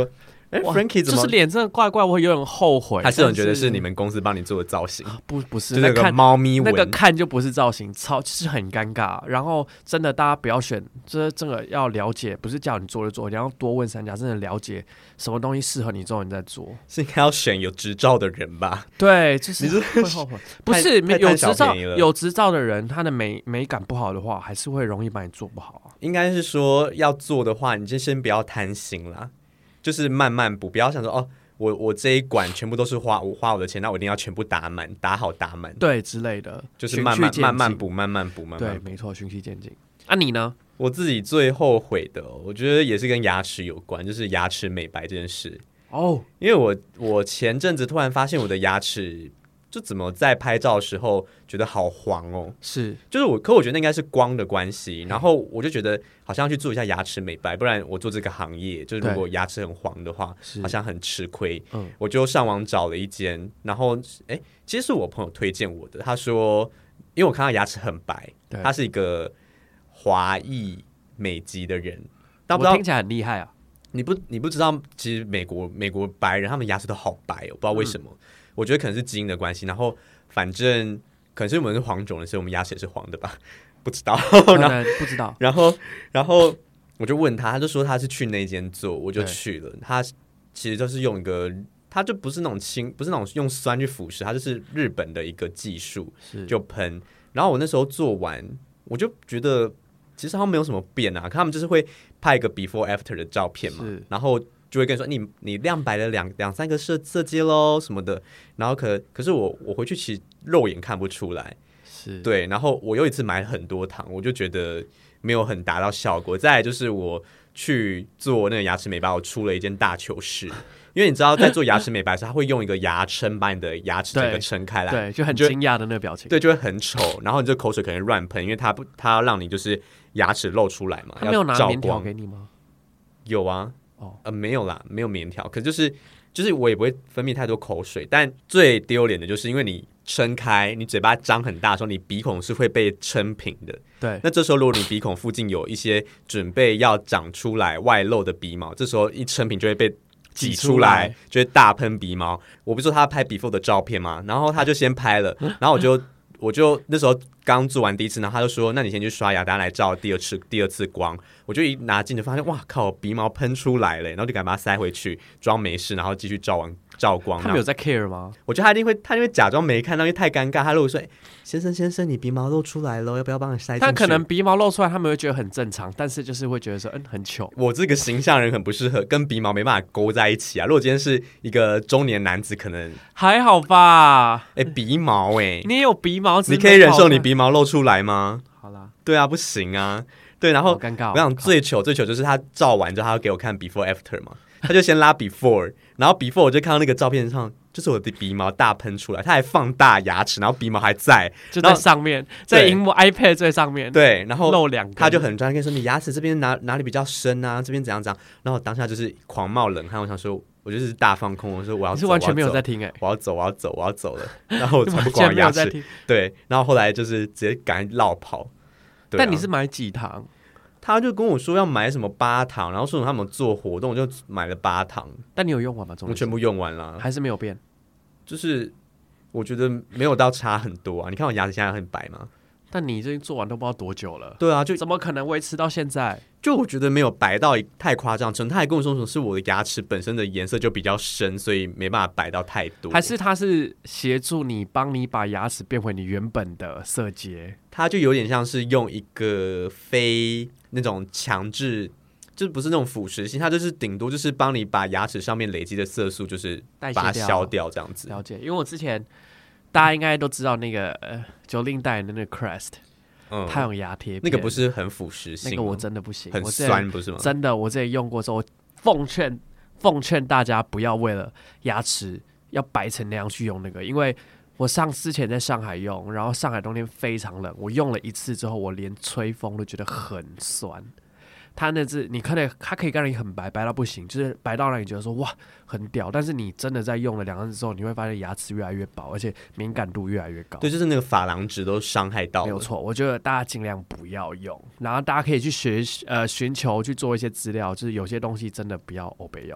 Frankie 怎么就是脸真的怪怪，我有点后悔。 还是有人觉得是你们公司帮你做的造型？ 不是， 就那个猫咪纹， 那个看就不是造型，就是很尴尬。然后真的大家不要选，这真的要了解，不是叫你做就做，你要多问三家，真的了解什么东西适合你之后你再做。 是应该要选有执照的人吧？ 对，就是会后悔。不是有执照的人，他的美感不好的话，还是会容易把你做不好啊。 应该是说要做的话，你就先不要贪心啦，就是慢慢补，不要想说哦，我这一管全部都是花我的钱，那我一定要全部打满，打满， 对之类的， 就是慢慢补， 对，没错，循序渐进。啊，你呢？ 我自己最后悔的，我觉得也是跟牙齿有关，就是牙齿美白这件事。哦，因为我前阵子突然发现我的牙齿就怎么在拍照的时候觉得好黄哦， 是， 就是可我觉得那应该是光的关系，然后我就觉得好像要去做一下牙齿美白，不然我做这个行业，就是如果牙齿很黄的话，好像很吃亏。我就上网找了一间，然后其实是我朋友推荐我的，他说，因为我看到牙齿很白，他是一个华裔美籍的人，但不知道我听起来很厉害啊。 你不知道，其实美国白人他们牙齿都好白哦，不知道为什么。我觉得可能是基因的关系，然后反正可能是我们是黄种人，所以我们牙齿也是黄的吧，不知道， 不知道。 然后我就问他，他就说他是去那间做，我就去了。他其实就是用一个，他就不是那种用酸去腐蚀，他就是日本的一个技术，就喷。然后我那时候做完，我就觉得其实他们没有什么变啊，他们就是会拍一个 before after 的照片嘛，然后就会跟你说你亮白了两三个色阶咯什么的，然后可是我回去其实肉眼看不出来，是对，然后我又一次买很多糖，我就觉得没有很达到效果。再来就是我去做那个牙齿美白，我出了一件大糗事，因为你知道在做牙齿美白的时候，他会用一个牙撑把你的牙齿整个撑开来， 对，就很惊讶的那个表情， 对，就会很丑，然后你这口水可能乱喷，因为他要让你就是牙齿露出来嘛， 他没有拿棉条给你吗？ 有啊。没有啦，没有棉条，可就是我也不会分泌太多口水，但最丢脸的就是因为你撑开，你嘴巴张很大的时候，你鼻孔是会被撑平的。对，那这时候如果你鼻孔附近有一些准备要长出来外露的鼻毛，这时候一撑平就会被挤出来，就会大喷鼻毛。我不是说他拍 before 的照片吗？然后他就先拍了，然后我就那时候刚做完第一次，然后他就说：“那你先去刷牙，大家来照第二次光。”我就一拿镜子发现，哇靠，鼻毛喷出来了，然后就赶快把它塞回去，装没事，然后继续照光。 他没有在 care 吗？ 我觉得他一定会假装没看到，因为太尴尬。他如果说：“先生，你鼻毛露出来了，要不要帮你塞进去？” 他可能鼻毛露出来，他们会觉得很正常，但是就是会觉得说，很糗。 我这个形象人很不适合，跟鼻毛没办法勾在一起啊。如果今天是一个中年男子，可能还好吧。 鼻毛你也有鼻毛， 你可以忍受你鼻毛露出来吗？ 好啦， 对啊，不行啊。对，然后尴尬。 我想最糗就是他照完之后，他要给我看 before after 嘛，他就先拉 before， 然后 before 我就看到那个照片上就是我的鼻毛大喷出来，他还放大牙齿，然后鼻毛还在， 就在上面，在荧幕 iPad 最上面， 对，然后露2根， 他就很专业跟说你牙齿这边哪里比较深啊，这边怎样，然后当下就是狂冒冷汗，我想说。我就是大放空，我说我要走， 你是完全没有在听我要走了，然后我才不管牙齿，对，然后后来就是直接赶紧绕跑。 但你是买几糖？ 他就跟我说要买什么8糖，然后说他们做活动，我就买了8糖。 但你有用完吗？ 我全部用完了， 还是没有变？ 就是我觉得没有到差很多啊。你看我牙齿现在很白吗？ 但你最近做完都不知道多久了。 对啊，就怎么可能维持到现在？ 就我觉得没有白到太夸张，他还跟我说是我的牙齿本身的颜色就比较深，所以没办法白到太多。 还是他是协助你，帮你把牙齿变回你原本的色阶？ 他就有点像是用一个非那种强制，就不是那种腐蚀性，他就是顶多就是帮你把牙齿上面累积的色素就是把它消掉这样子。 了解，因为我之前大家应该都知道那个90代的那个 Crest。他用牙贴片， 那个不是很腐蚀性， 那个我真的不行， 很酸不是吗？ 真的，我之前用过之后，奉劝大家不要为了牙齿要白成那样去用那个，因为我之前在上海用，然后上海冬天非常冷，我用了一次之后，我连吹风都觉得很酸。它那是你它可以让你很白到不行，就是白到让你觉得说哇很屌，但是你真的在用了2次之后，你会发现牙齿越来越薄，而且敏感度越来越高。 对，就是那个珐琅质都伤害到了。 没有错，我觉得大家尽量不要用，然后大家可以去寻求去做一些资料，就是有些东西真的不要欧北用。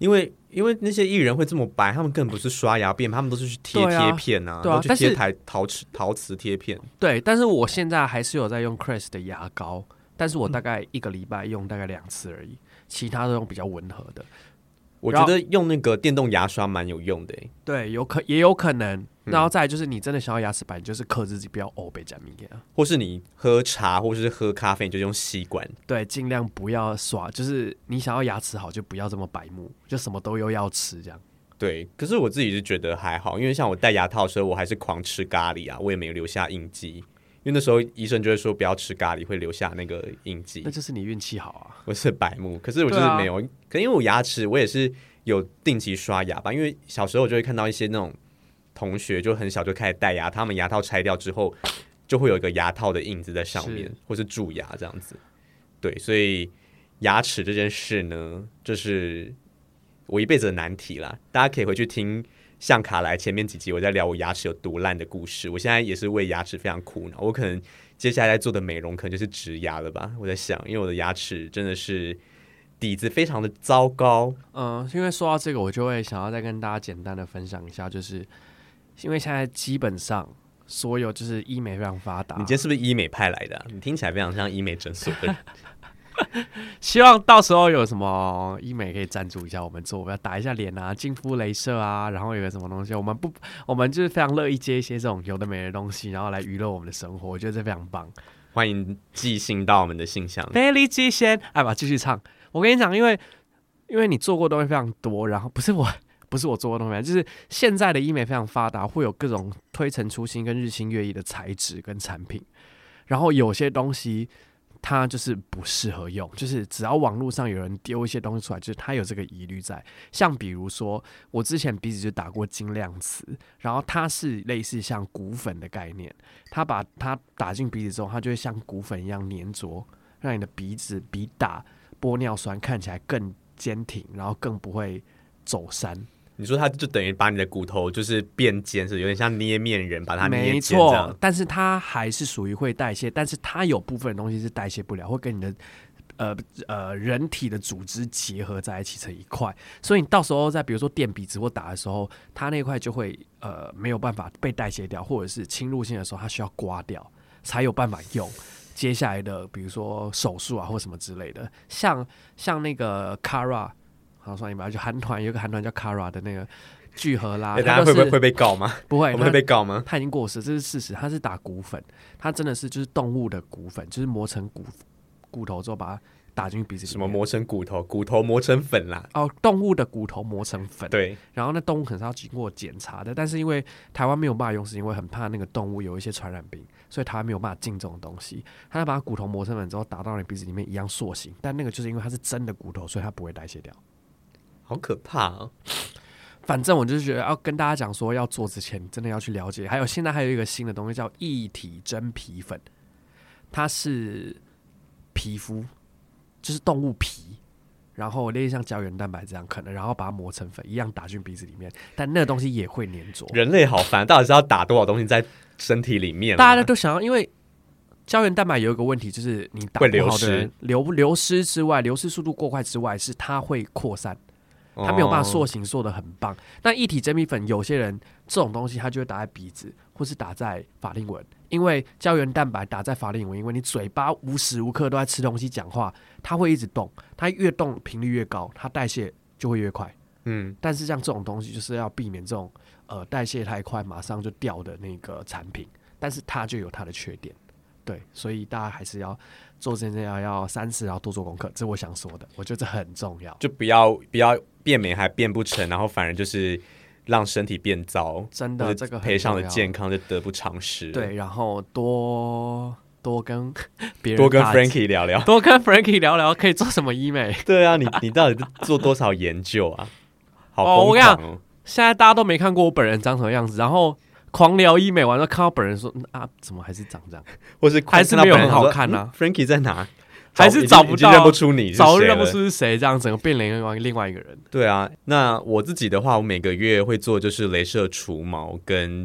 因为那些艺人会这么白，他们根本不是刷牙片，他们都是去贴贴片啊， 对啊， 都去贴陶瓷贴片。 对，但是我现在还是有在用 Crest 的牙膏，但是我大概1个礼拜用大概2次而已，其他都用比较温和的。 我觉得用那个电动牙刷蛮有用的。 对，也有可能。然后再来就是你真的想要牙齿白，你就是克制自己不要被加米啊， 或是你喝茶或是喝咖啡，你就用吸管。 对，尽量不要刷，就是你想要牙齿好，就不要这么白目，就什么都要吃这样。 对，可是我自己是觉得还好，因为像我戴牙套的时候，我还是狂吃咖喱啊，我也没有留下印记。因为那时候医生就会说不要吃咖喱，会留下那个印记。 那就是你运气好啊！ 我是白目，可是我就是没有。可因为我牙齿，我也是有定期刷牙吧。因为小时候我就会看到一些那种同学就很小就开始戴牙，他们牙套拆掉之后，就会有一个牙套的印子在上面，或是蛀牙这样子。对，所以牙齿这件事呢，就是我一辈子的难题啦。大家可以回去听像卡莱前面几集我在聊我牙齿有多烂的故事，我现在也是为牙齿非常苦恼。我可能接下来在做的美容可能就是植牙了吧，我在想，因为我的牙齿真的是底子非常的糟糕。 因为说到这个，我就会想要再跟大家简单的分享一下，就是因为现在基本上所有就是医美非常发达。 你今天是不是医美派来的你听起来非常像医美诊所的人。 希望到时候有什么医美可以赞助一下我们做，我们要打一下脸啊，净肤雷射啊，然后有个什么东西，我们就是非常乐意接一些这种有的没的东西，然后来娱乐我们的生活，我觉得这非常棒。 欢迎寄信到我们的信箱。 菲利基先，哎吧，继续唱。我跟你讲，因为你做过的东西非常多，然后不是我做过的东西，就是现在的医美非常发达，会有各种推陈出新跟日新月异的材质跟产品，然后有些东西它就是不适合用，就是只要网络上有人丢一些东西出来，就是它有这个疑虑在。像比如说，我之前鼻子就打过精亮瓷，然后它是类似像骨粉的概念，它把它打进鼻子之后，它就会像骨粉一样粘着，让你的鼻子比打玻尿酸看起来更坚挺，然后更不会走山。 你说它就等于把你的骨头就是变尖，是有点像捏面人，把它捏尖这样。 没错，但是它还是属于会代谢，但是它有部分的东西是代谢不了，会跟你的人体的组织结合在一起成一块，所以你到时候在比如说垫鼻子或打的时候，它那块就会没有办法被代谢掉，或者是侵入性的时候它需要刮掉才有办法用。接下来的比如说手术啊或什么之类的，像那个 Kara。好，算一把，就韩团有个韩团叫 Kara 的那个聚合拉， 大家会被告吗？ 不会， 我们会被告吗？ 他已经过世，这是事实。他是打骨粉，他真的是就是动物的骨粉，就是磨成骨头之后把它打进鼻子里面。 什么磨成骨头？骨头磨成粉啦？ 哦，动物的骨头磨成粉。 对。 然后那动物可能是要经过检查的，但是因为台湾没有办法用，是因为很怕那个动物有一些传染病，所以台湾没有办法进这种东西。他要把骨头磨成粉之后打到你鼻子里面一样塑形，但那个就是因为它是真的骨头，所以它不会代谢掉。 好可怕哦！ 反正我就是觉得要跟大家讲说，要做之前真的要去了解。还有现在还有一个新的东西叫液体真皮粉，它是皮肤，就是动物皮，然后类似像胶原蛋白这样可能，然后把它磨成粉一样打进鼻子里面，但那个东西也会粘着。 人类好烦，到底是要打多少东西在身体里面？ 大家都想要，因为胶原蛋白有一个问题，就是你打不好的人流失之外，流失速度过快之外，是它会扩散。它没有办法塑形塑得很棒。那液体真皮粉有些人这种东西，它就会打在鼻子，或是打在法令纹，因为胶原蛋白打在法令纹，因为你嘴巴无时无刻都在吃东西、讲话，它会一直动，它越动频率越高，它代谢就会越快。但是像这种东西就是要避免这种代谢太快马上就掉的那个产品，但是它就有它的缺点。对，所以大家还是要做这件事要三思，然后多做功课，这是我想说的，我觉得这很重要。 就不要变美还变不成，然后反而就是让身体变糟， 真的这个赔上的健康就得不偿失。 对，然后多跟别人多跟 Frankie 聊聊， 多跟 Frankie 聊聊可以做什么医美。 对啊，你到底做多少研究啊？好疯狂我跟你讲，现在大家都没看过我本人长什么样子，然后狂聊医美完了，看到本人说怎么还是长这样， 或是还是没有很好看啊 ？Frankie 在哪？ 还是找不到， 认不出你是谁， 早就认不出是谁，这样整个变另外一个人。 对啊，那我自己的话，我每个月会做就是雷射除毛跟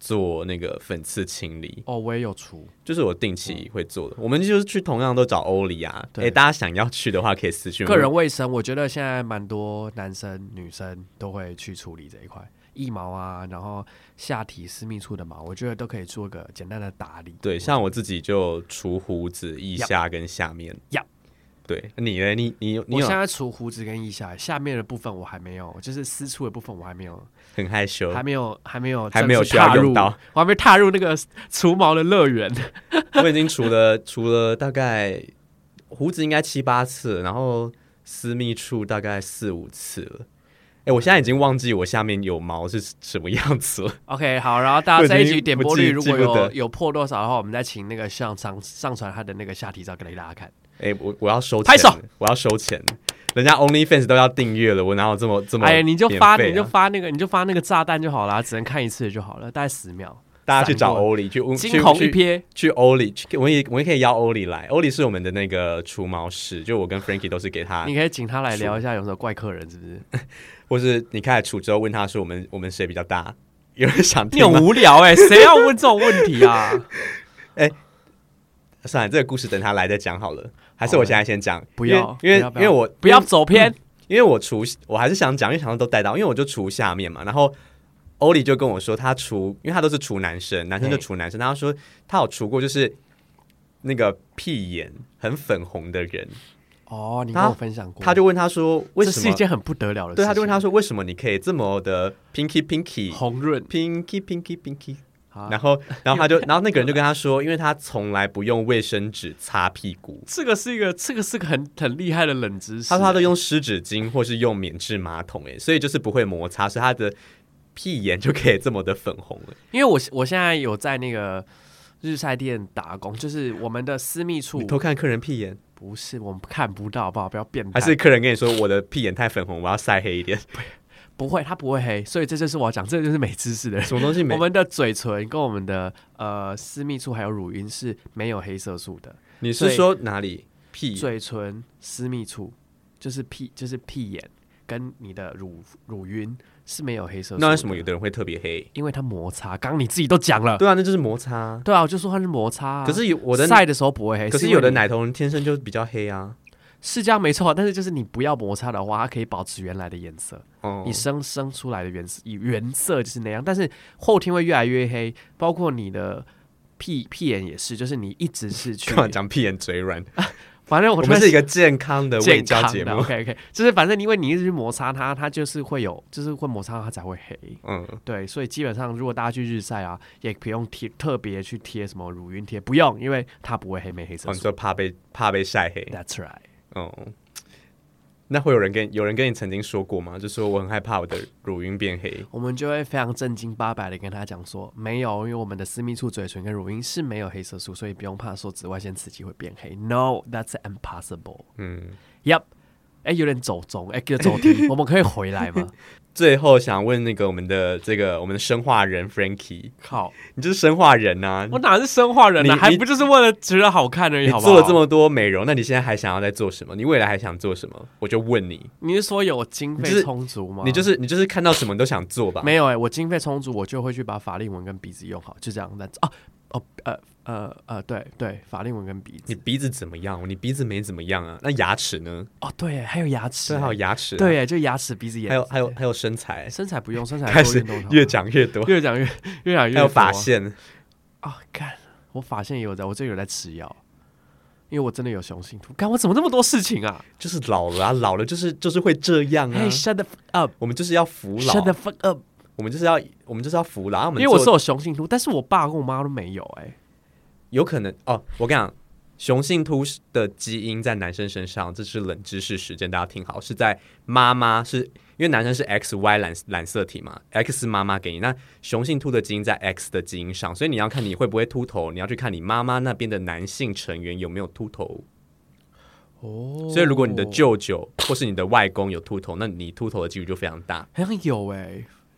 做那个粉刺清理。 哦，我也有除， 就是我定期会做的。我们就是去同样都找欧里啊。 对大家想要去的话可以私讯我。 个人卫生，我觉得现在蛮多男生女生都会去处理这一块，腋毛啊，然后下体私密处的毛，我觉得都可以做个简单的打理。 对，像我自己就除胡子、腋下跟下面。对，你呢？你我有现在除胡子跟腋下，下面的部分我还没有，就是私处的部分我还没有， 很害羞， 还没有需要用到， 我还没踏入那个除毛的乐园。 我已经除了大概胡子应该7、8次，然后私密处大概4、5次了。我现在已经忘记我下面有毛是什么样子了。 OK， 好，然后大家这一集点播率如果有破多少的话，我们再请那个上传他的那个下体照给大家看。 我要收钱， 拍手， 我要收钱。人家 OnlyFans 都要订阅了，我哪有这么？ 哎呀，你就发那个炸弹就好了，只能看一次就好了，大概10秒。 大家去找欧里， 惊鸿一瞥， 去欧里，我也可以邀欧里来。欧里是我们的那个除毛师，就我跟 Frankie 都是给他。 你可以请他来聊一下有什么怪客人，是不是？ 或是你开始除之后问他说我们谁比较大？有人想听吗？ 你很无聊谁要问这种问题啊？ 算了，这个故事等他来再讲好了。还是我现在先讲？ 不要， 因为我不要走偏。 因为我还是想讲，因为想到都带到，因为我就除下面嘛，然后欧里就跟我说他除，因为他都是除男生就除男生，他说他有除过就是那个屁眼很粉红的人。 哦，你跟我分享过， 他就问他说为什么？ 这是一件很不得了的事情。 对，他就问他说为什么你可以这么的 pinky 红润 pinky。然后然后那个人就跟他说，因为他从来不用卫生纸擦屁股。 这个是一个很厉害的冷知识。 他说他都用湿纸巾或是用免治马桶，所以就是不会摩擦，所以他的屁眼就可以这么的粉红了。 因为我现在有在那个日晒店打工，就是我们的私密处。 你偷看客人屁眼？ 不是，我们看不到，好不好？不要变态。 还是客人跟你说我的屁眼太粉红，我要晒黑一点？ 不会，它不会黑，所以这就是我要讲，这就是美知识的人。 什么东西美？ 我们的嘴唇跟我们的私密处还有乳晕是没有黑色素的。 你是说哪里？屁？ 嘴唇、私密处就是屁眼跟你的乳晕是没有黑色素的。 那为什么有的人会特别黑？ 因为它摩擦。刚刚你自己都讲了。 对啊，那就是摩擦。 对啊，我就说它是摩擦啊。 可是我的晒的时候不会黑， 可是有的奶头人天生就比较黑啊。 是这样没错，但是就是你不要摩擦的话，它可以保持原来的颜色。 哦， 你生出来的原色就是那样，但是后天会越来越黑，包括你的屁眼也是，就是你一直是去。 干嘛讲屁眼嘴软？ 反正我们是一个健康的卫教节目。 OK， 就是反正因为你一直去摩擦它，它就是会有，就是会摩擦它才会黑。对，所以基本上如果大家去日晒啊，也不用特别去贴什么乳晕贴，不用，因为它不会黑，没黑色素。 你说怕被晒黑 ？That's right。 那会有人跟你曾经说过吗？就说我很害怕我的乳晕变黑， 我们就会非常正经八百的跟他讲说，没有，因为我们的私密处、嘴唇跟乳晕是没有黑色素，所以不用怕说紫外线刺激会变黑。No, that's impossible. Yep. 有点走中，走题，我们可以回来吗？ 最后想问那个我们的生化人 Frankie， 靠，你就是生化人啊！ 我哪是生化人啊？还不就是为了觉得好看而已？好不好？ 你做了这么多美容，那你现在还想要再做什么？你未来还想做什么？我就问你， 你是说有经费充足吗？ 你就是看到什么都想做吧？ 没有我经费充足，我就会去把法令纹跟鼻子用好，就这样。对，法令纹跟鼻子。 你鼻子怎么样？你鼻子没怎么样啊？那牙齿呢？ 对，还有牙齿， 对，还有牙齿。 对，就牙齿、鼻子、眼。 还有身材， 身材不用，身材开始越讲越多， 越讲越多。还有发线干，我发线也有在，我这有在吃药，因为我真的有雄性秃。干，我怎么那么多事情啊？ 就是老了啊，老了就是会这样啊。 Hey, shut the fuck up！ 我们就是要服老。 Shut the fuck up！ 我们就是要服老。因为我是有雄性秃，但是我爸跟我妈都没有有可能我跟你讲，雄性秃的基因在男生身上，这是冷知识时间，大家听好，是在妈妈，是因为男生是 XY 染色体嘛 ，X 妈妈给你，那雄性秃的基因在 X 的基因上，所以你要看你会不会秃头，你要去看你妈妈那边的男性成员有没有秃头。所以如果你的舅舅或是你的外公有秃头，那你秃头的几率就非常大。 好像有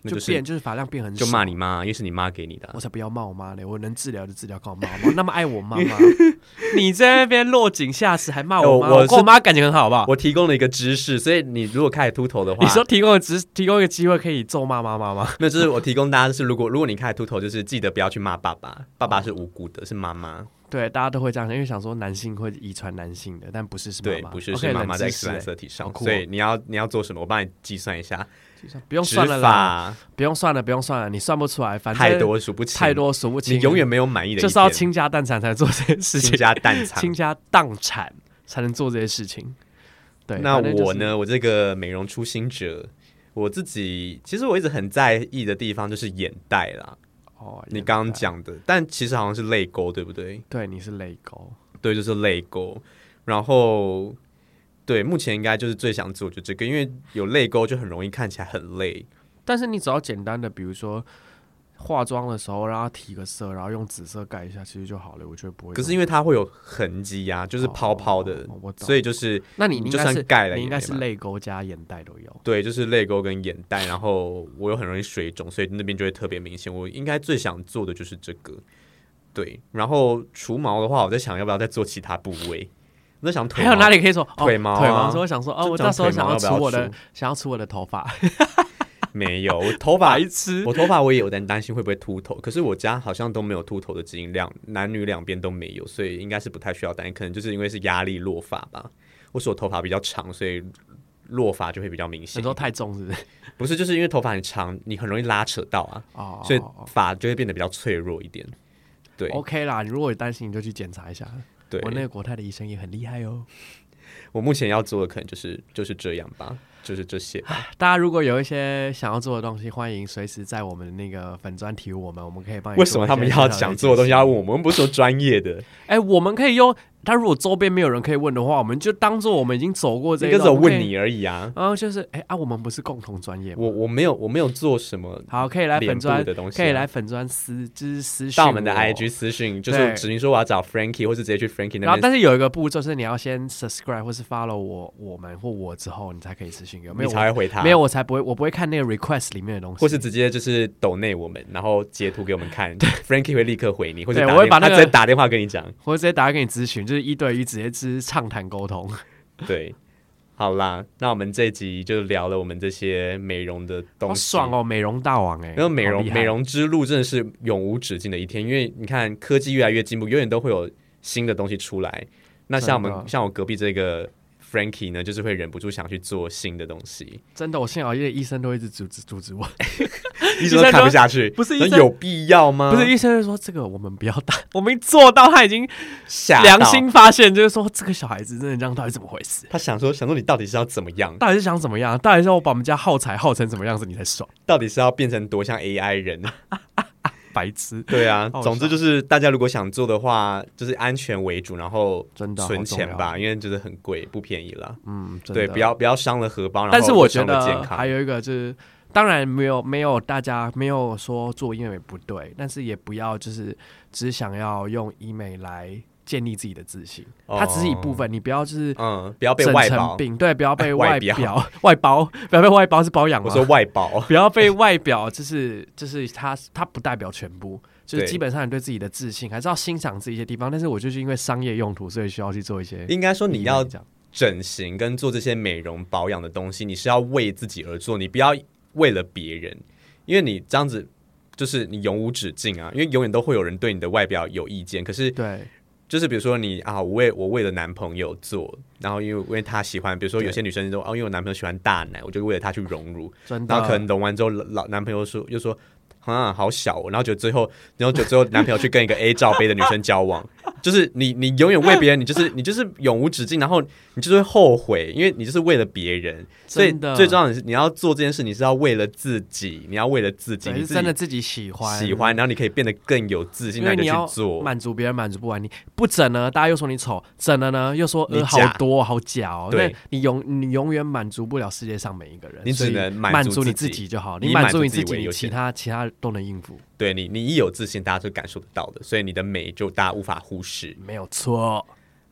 那就是发量变很少， 就骂你妈，因为是你妈给你的、 我才不要骂我妈嘞！我能治疗就治疗，干嘛骂我妈？那么爱我妈妈，你在那边落井下石，还骂我妈？我跟我妈感情很好，好不好？ 我提供了一个知识，所以你如果开始秃头的话， 你说提供一个机会可以咒骂妈妈吗？ 那就是我提供大家，就是如果你开始秃头，就是记得不要去骂爸爸，爸爸是无辜的，是妈妈。 对，大家都会这样想，因为想说男性会遗传男性的，但不是妈妈， 对，不是是妈妈在 X 染色体上，所以你要做什么？我帮你计算一下。 不用算了啦，不用算了，你算不出来，反正太多数不清，你永远没有满意的一天， 就是要倾家荡产才能做这些事情，倾家荡产才能做这些事情。对， 那我呢？我这个美容初心者，我自己其实我一直很在意的地方就是眼袋啦。你刚刚讲的，但其实好像是泪沟，对不对？ 对，你是泪沟， 对，就是泪沟。然后，对，目前应该就是最想做就这个，因为有泪沟就很容易看起来很累。 但是你只要简单的，比如说化妆的时候让它提个色，然后用紫色盖一下，其实就好了。我觉得不会。 可是因为它会有痕迹啊，就是泡泡的，所以就是那你就算盖了， 你应该是泪沟加眼袋都有。 对，就是泪沟跟眼袋，然后我又很容易水肿，所以那边就会特别明显。我应该最想做的就是这个。对，然后除毛的话，我在想要不要再做其他部位。我在想腿毛， 还有哪里可以做？ 腿毛啊， 腿毛。所以我想说，我那时候想要除我的头发。 没有，我头发我也有点担心会不会秃头，可是我家好像都没有秃头的基因，男女两边都没有，所以应该是不太需要担心。可能就是因为是压力落发吧，或是我头发比较长，所以落发就会比较明显。 你说太重是不是？ 不是，就是因为头发很长，你很容易拉扯到啊，所以发就会变得比较脆弱一点。对 ，OK 啦，如果有担心你就去检查一下。 对， 我那个国泰的医生也很厉害哦。 我目前要做的可能就是这样吧。就是这些吧。 大家如果有一些想要做的东西，欢迎随时在我们的那个粉专提我们可以帮你。 为什么他们要想做的东西要问我们？我们不是说专业的。 我们可以用。他如果周边没有人可以问的话，我们就当做我们已经走过这一段。 应该只有问你而已啊。 然后就是我们不是共同专业吗？ 我没有做什么。 好，可以来粉专的东西， 可以来粉专就是私讯到我们的 IG 私讯，就是指明说我要找 Frankie， 或是直接去 Frankie 那边。 然后，但是有一个步骤是你要先 subscribe 或是 follow 我们或我之后，你才可以私讯给我。 你才会回他。 没有，我不会看那个 request 里面的东西， 或是直接就是抖内我们，然后截图给我们看，Frankie 会立刻回你，或者我会把他直接打电话跟你讲， 或者直接打给你咨询，就是1对1直接畅谈沟通。 对，好啦，那我们这集就聊了我们这些美容的东西。 好爽哦，美容大王然后美容之路真的是永无止境的一天，因为你看科技越来越进步，永远都会有新的东西出来。那像我隔壁这个 Frankie 呢，就是会忍不住想去做新的东西。 真的，我幸好因为医生都一直阻止我， 医生都看不下去。 不是有必要吗？ 不是，医生就说这个我们不要打，我们做到他已经良心发现，就是说这个小孩子真的这样到底怎么回事？ 他想说你到底是要怎么样？ 到底是想怎么样？到底是要我把我们家耗材耗成怎么样子你才爽？ 到底是要变成多像 AI 人？ 白痴。 对啊，总之就是大家如果想做的话，就是安全为主，然后存钱吧，因为就是很贵，不便宜啦。对，不要伤了荷包，然后又伤了健康。但是我觉得还有一个就是，当然没有大家没有说做医美不对，但是也不要就是只想要用医美来建立自己的自信，它只是一部分，你不要就是不要被外包， 对，不要被外包，不要被外包是包养吗？ 我说外包， 不要被外表，就是它不代表全部，就是基本上你对自己的自信还是要欣赏自己一些地方，但是我就是因为商业用途，所以需要去做一些。 应该说你要整形跟做这些美容保养的东西，你是要为自己而做，你不要为了别人，因为你这样子就是你永无止境啊，因为永远都会有人对你的外表有意见，可是对。 就是比如说你啊，我为了男朋友做，然后因为他喜欢，比如说有些女生说因为我男朋友喜欢大奶，我就为了他去融入，然后可能融完之后，男朋友又说好小哦，然后就最后男朋友去跟一个 A 罩杯的女生交往，就是你永远为别人，你就是永无止境，然后你就是会后悔，因为你就是为了别人，所以最重要的是你要做这件事，你是要为了自己，你要为了自己， 你是真的自己喜欢， 然后你可以变得更有自信，那你就去做， 满足别人满足不完，你不整呢，大家又说你丑，整了呢又说好多好假哦，对，你永远满足不了世界上每一个人， 你只能满足你自己就好，你满足你自己，你其他都能应付。 对你一有自信，大家就感受得到的，所以你的美就大家无法忽视， 没有错。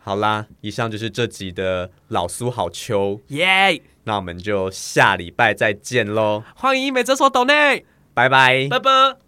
好啦，以上就是这集的老苏好秋， 耶！ 那我们就下礼拜再见喽， 欢迎美泽所抖内， 拜拜， 拜拜。